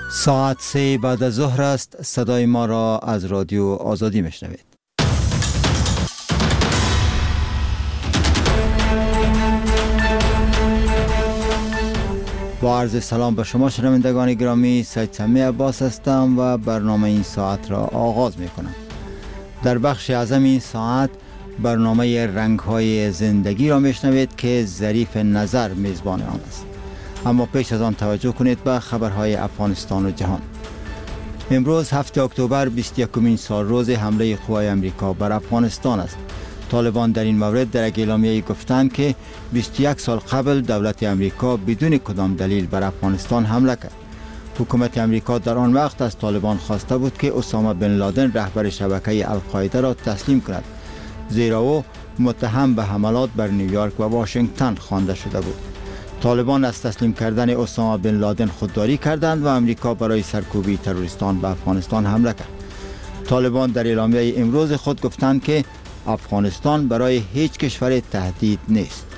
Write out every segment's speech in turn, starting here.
ساعت 3 بعد از ظهر است. صدای ما را از رادیو آزادی میشنوید. با عرض سلام به شما شنوندگان گرامی، سید سمی عباس هستم و برنامه این ساعت را آغاز می کنم. در بخش اعظم این ساعت برنامه رنگ‌های زندگی را میشنوید که ظریف نظر میزبان آن است. اما پیش از آن توجه کنید به خبرهای افغانستان و جهان. امروز 7 اکتبر 21مین سال روز حمله قوای امریکا بر افغانستان است. طالبان در این مورد در یک اعلامیه گفتند که 21 سال قبل دولت امریکا بدون کدام دلیل بر افغانستان حمله کرد. حکومت امریکا در آن وقت از طالبان خواسته بود که اسامه بن لادن رهبر شبکه القاعده را تسلیم کند، زیرا او متهم به حملات بر نیویورک و واشنگتن خوانده شده بود. طالبان از تسلیم کردن اسامه بن لادن خودداری کردند و امریکا برای سرکوبی تروریستان به افغانستان حمله کرد. طالبان در اعلامیه امروز خود گفتند که افغانستان برای هیچ کشور تهدید نیست.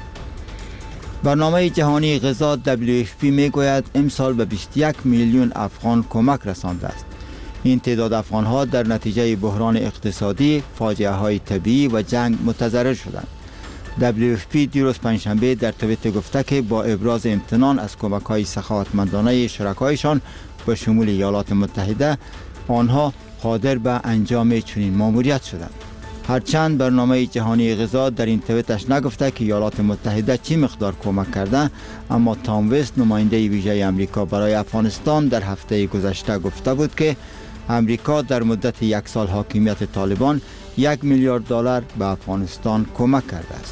برنامه جهانی غذا WFP میگوید امسال به 21 میلیون افغان کمک رسانده است. این تعداد افغانها در نتیجه بحران اقتصادی، فاجعه های طبیعی و جنگ متضرر شدند. WFP دیروز پنجشنبه در توییتر گفته که با ابراز امتنان از کمک‌های سخاوتمندانه شرکایشان به شمول ایالات متحده، آنها قادر به انجام چنین مأموریت شدند. هرچند برنامه جهانی غذا در این توییتش نگفته که ایالات متحده چی مقدار کمک کرده، اما تام وست نماینده ویژه امریکا برای افغانستان در هفته گذشته گفته بود که امریکا در مدت 1 سال حاکمیت طالبان 1 میلیارد دلار به افغانستان کمک کرده است.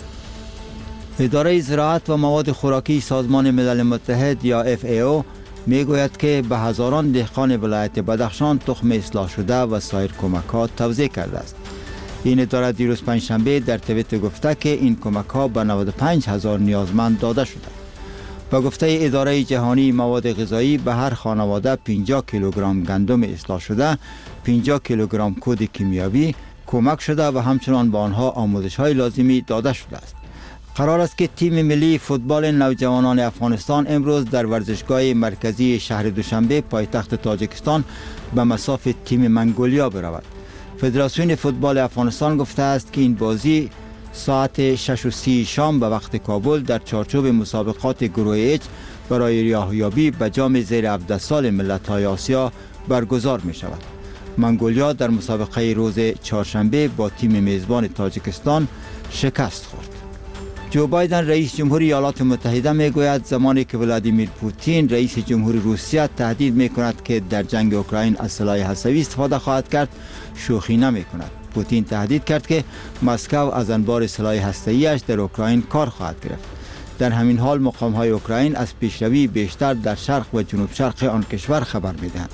اداره زراعت و مواد خوراکی سازمان ملل متحد یا FAO میگوید که به هزاران دهقان ولایت بدخشان تخم اصلاح شده و سایر کمک‌ها توزیع کرده است. این اداره دیروز پنجشنبه در توییتر گفته که این کمک‌ها به 95,000 نیازمند داده شده. با گفته اداره جهانی مواد غذایی به هر خانواده 50 کیلوگرم گندم اصلاح شده، 50 کیلوگرم کود کیمیاوی کمک شده و همچنان به آنها آموزش‌های لازمی داده شده است. قرار است که تیم ملی فوتبال نوجوانان افغانستان امروز در ورزشگاه مرکزی شهر دوشنبه پایتخت تاجیکستان به مصاف تیم منگولیا برود. فدراسیون فوتبال افغانستان گفته است که این بازی ساعت 6:30 شام به وقت کابل در چارچوب مسابقات گروه H برای ریاضیابی به جام زیر 17 سال ملت‌های آسیا برگزار می شود. منگولیا در مسابقه روز چهارشنبه با تیم میزبان تاجیکستان شکست خورد. جو بایدن رئیس جمهوری ایالات متحده میگوید زمانی که ولادیمیر پوتین رئیس جمهوری روسیه تهدید میکند که در جنگ اوکراین از سلاح هسته‌ای استفاده خواهد کرد، شوخی نمیکند. پوتین تهدید کرد که مسکو از انبار سلاح هسته‌ایش در اوکراین کار خواهد گرفت. در همین حال مقام‌های اوکراین از پیشروی بیشتر در شرق و جنوب شرق آن کشور خبر میدهند.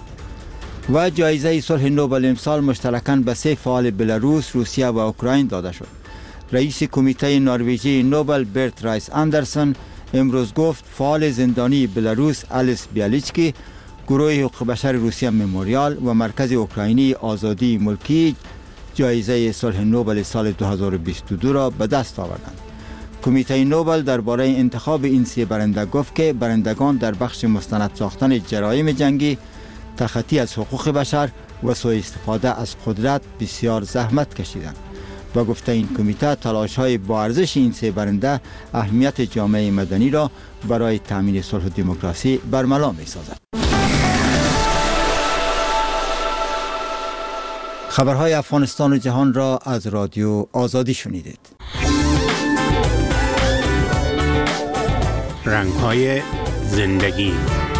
و جایزه صلح نوبل امسال مشترکاً به 3 فعال بلاروس، روسیه و اوکراین داده شد. رئیس کمیته نروژی نوبل برت رایس اندرسن امروز گفت فعال زندانی بلاروس الیس بیالیچکی، گروه حقوق بشر روسیه مموریال و مرکز اوکراینی آزادی ملکی جایزه صلح نوبل سال 2022 را به دست آوردند. کمیته نوبل درباره انتخاب این 3 برنده گفت که برندگان در بخش مستند ساختن جرایم جنگی، تخطی از حقوق بشر و سوء استفاده از قدرت بسیار زحمت کشیدند. با گفته این کمیته تلاش‌های با ارزش این 3 برنده اهمیت جامعه مدنی را برای تامین صلح و دموکراسی برملا می‌سازد. خبرهای افغانستان و جهان را از رادیو آزادی شنیدید. رنگ‌های زندگی.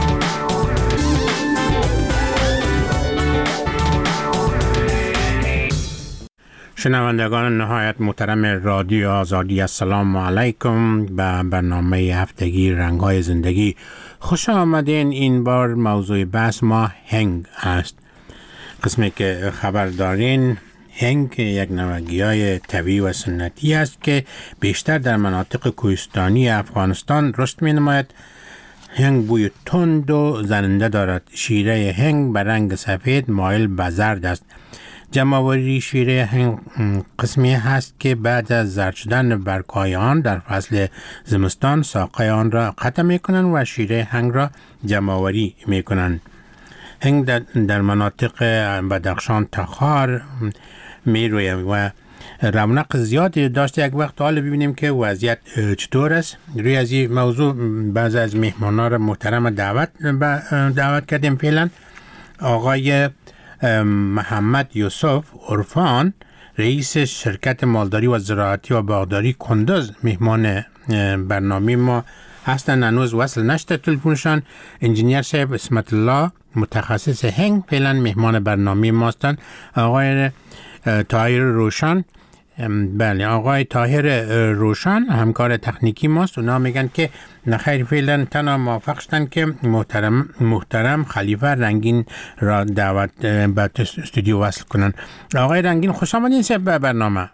شنوندگان نهایت محترم رادیو آزادی، السلام علیکم. به برنامه هفتگی رنگ‌های زندگی خوش آمدین. این بار موضوع بحث ما هنگ است. قسمی که خبر دارین، هنگ یک نوع گیاه طبیعی و سنتی است که بیشتر در مناطق کوهستانی افغانستان رشد می نماید. هنگ بوی تند و زننده دارد. شیره هنگ به رنگ سفید مایل به زرد است. جمع‌آوری شیره هنگ قسمی هست که بعد از زرد شدن برگ‌های آن در فصل زمستان ساقه آن را قطع می‌کنند و شیره هنگ را جمع‌آوری می‌کنند. هنگ در مناطق بدخشان تخار میروه و رونق زیادی داشته. یک وقت حال ببینیم که وضعیت چطور است. روی از این موضوع بعضی از مهمانان را محترم دعوت کردیم. فعلا آقای محمد یوسف عرفان، رئیس شرکت مالداری و زراعتی و باغداری کندز، مهمان برنامه ما هستن. هنوز وصل نشده تلفنشان. انجینیر صاحب اسمت الله، متخصص هنگ، فعلا مهمان برنامه ما هستن. آقای طاهر روشن، بله آقای طاهر روشن همکار تکنیکی ماست. اونا میگن که نخیر، فعلا تنها موافق شدن که محترم خلیفه رنگین را دعوت به استودیو وصل کنن. آقای رنگین خوش آمدین به برنامه.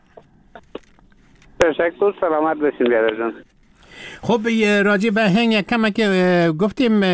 تشکر، سلامت باشین بیادر جان. خب راجع به هنگ کم که گفتیم